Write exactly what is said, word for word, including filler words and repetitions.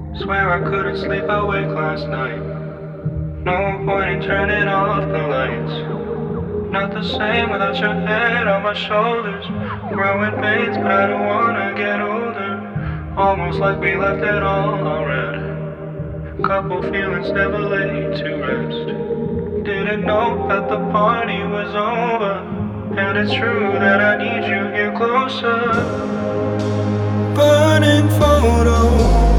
Swear I couldn't sleep awake last night. No point in turning off the lights. Not the same without your head on my shoulders. Growing pains, but I don't wanna get older. Almost like we left it all already. Couple feelings never laid to rest. Didn't know that the party was over. And it's true that I need you here closer. Burning photos